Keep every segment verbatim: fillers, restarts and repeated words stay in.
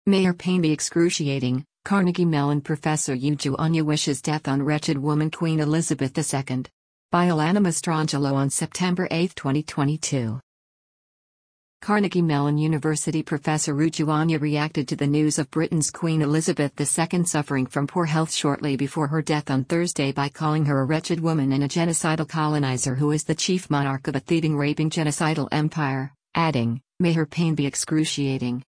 May her pain be excruciating, Carnegie Mellon professor Uju Anya wishes death on wretched woman Queen Elizabeth the Second. By Alana Mastrangelo on September eighth twenty twenty-two. Carnegie Mellon University professor Uju Anya reacted to the news of Britain's Queen Elizabeth the Second suffering from poor health shortly before her death on Thursday by calling her a wretched woman and a genocidal colonizer who is the chief monarch of a thieving, raping, genocidal empire, adding, "May her pain be excruciating."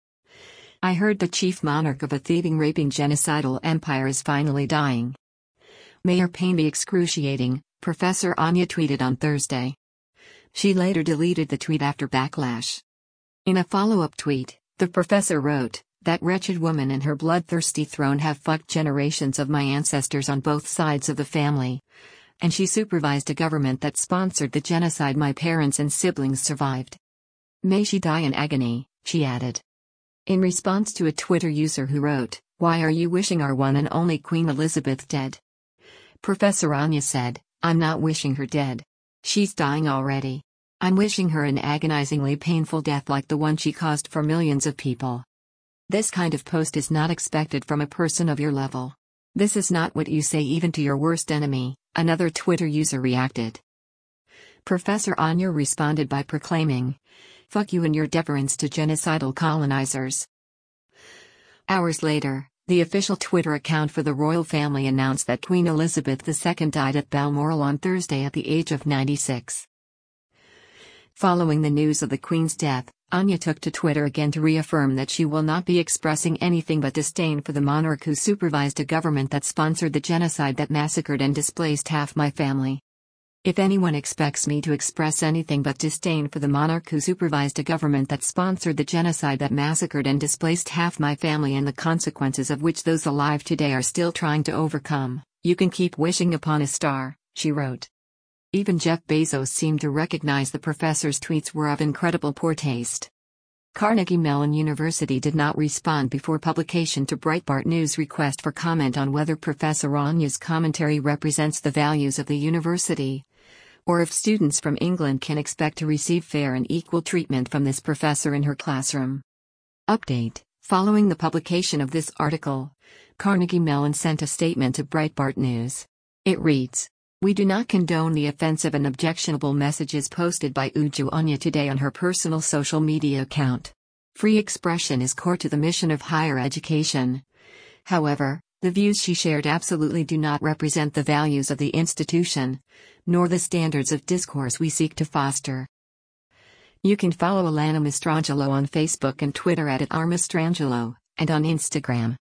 I heard the chief monarch of a thieving, raping, genocidal empire is finally dying. May her pain be excruciating, Professor Anya tweeted on Thursday. She later deleted the tweet after backlash. In a follow-up tweet, the professor wrote, "That wretched woman and her bloodthirsty throne have fucked generations of my ancestors on both sides of the family. And she supervised a government that sponsored the genocide my parents and siblings survived. May she die in agony," she added. In response to a Twitter user who wrote, "Why are you wishing our one and only Queen Elizabeth dead?" Professor Anya said, "I'm not wishing her dead. She's dying already. I'm wishing her an agonizingly painful death like the one she caused for millions of people. This kind of post is not expected from a person of your level. This is not what you say even to your worst enemy," another Twitter user reacted. Professor Anya responded by proclaiming, "Fuck you and your deference to genocidal colonizers." Hours later, the official Twitter account for the royal family announced that Queen Elizabeth the Second died at Balmoral on Thursday at the age of ninety-six. Following the news of the Queen's death, Anya took to Twitter again to reaffirm that she will not be expressing anything but disdain for the monarch who supervised a government that sponsored the genocide that massacred and displaced half my family. If anyone expects me to express anything but disdain for the monarch who supervised a government that sponsored the genocide that massacred and displaced half my family and the consequences of which those alive today are still trying to overcome, you can keep wishing upon a star," she wrote. Even Jeff Bezos seemed to recognize the professor's tweets were of incredible poor taste. Carnegie Mellon University did not respond before publication to Breitbart News' request for comment on whether Professor Anya's commentary represents the values of the university, or if students from England can expect to receive fair and equal treatment from this professor in her classroom. Update: following the publication of this article, Carnegie Mellon sent a statement to Breitbart News. It reads, "We do not condone the offensive and objectionable messages posted by Uju Anya today on her personal social media account. Free expression is core to the mission of higher education. However, the views she shared absolutely do not represent the values of the institution, nor the standards of discourse we seek to foster." You can follow Alana Mastrangelo on Facebook and Twitter at @rmastrangelo, and on Instagram